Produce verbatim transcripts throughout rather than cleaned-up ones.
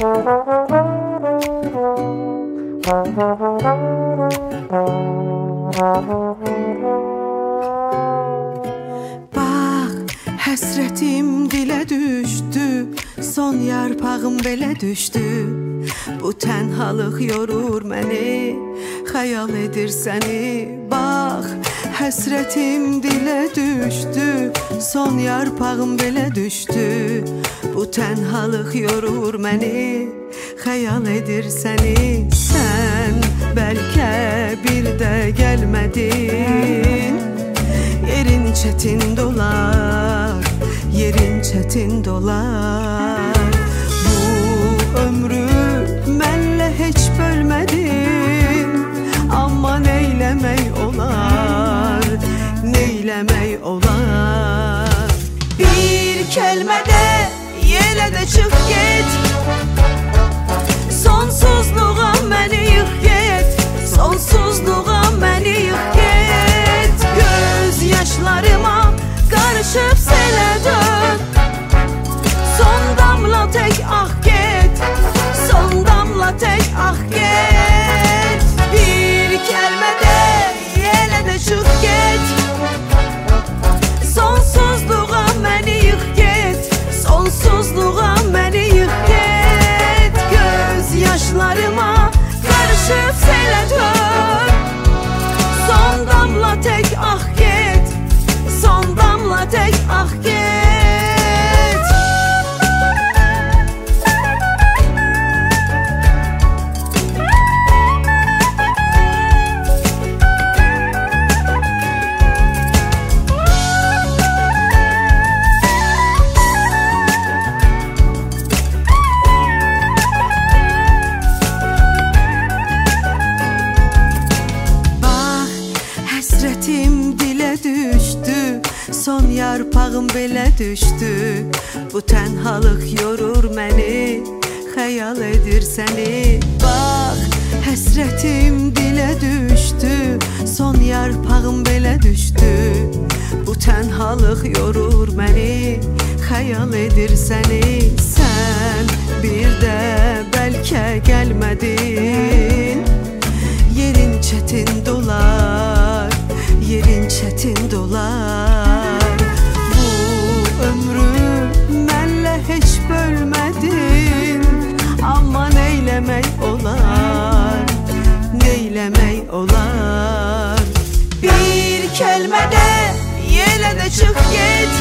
Bax, həsrətim dilə düşdü, son yarpağım belə düşdü. Bu tənhalıq yorur məni, xəyal edir səni. Bax, həsrətim dilə düşdü, son yarpağım belə düşdü. Bu tənhalıq yorur məni, xəyal edir səni. Sən bəlkə bir də gəlmədin, yerin çətin dolar, yerin çətin dolar. Bu ömrü mənlə heç bölmədin, amma neyləmək olar, neyləmək olar. Bir kəlmədə yelə də çıx get, sonsuzluğa məni yıx get, sonsuzluğa məni yıx get. Göz yaşlarıma qarışıb selə dön, son damla tək ah get, son damla tək ah get. Bir kəlmədə yelə də çıx get, sonsuzluğa məni yıx get, sonsuzluğa məni yıx get. Göz yaşlarıma qarışıb selə dön, son damla tək ah get, son damla tək ah get. Həsrətim dilə düşdü, son yarpağım belə düşdü. Bu tənhalıq yorur məni, xəyal edir səni. Bax, həsrətim dilə düşdü, son yarpağım belə düşdü. Bu tənhalıq yorur məni, xəyal edir səni. Sən bir də bəlkə gəlmədin, yerin çətin dolar, yerin çətin dolar. Bu ömrü mənlə heç bölmədin, amma neyləmək olar, neyləmək olar. Bir kəlmədə yelə də çıx get,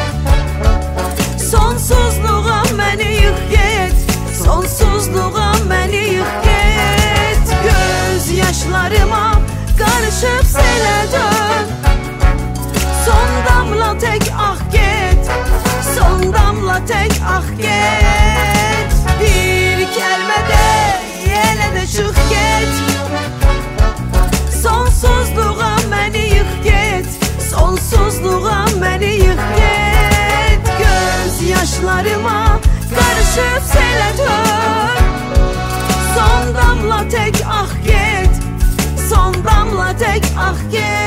sonsuzluğa məni yıx get, sonsuzluğa məni yıx get. Göz yaşlarıma qarışıb selə dön, son damla tək ah get, son damla tək ah get. Bir kəlmədə yelə də çıx get, sonsuzluğa məni yıx get, sonsuzluğa məni yıx get. Göz yaşlarıma qarışıb selə dön, son damla tək ah get, son damla tək ah get.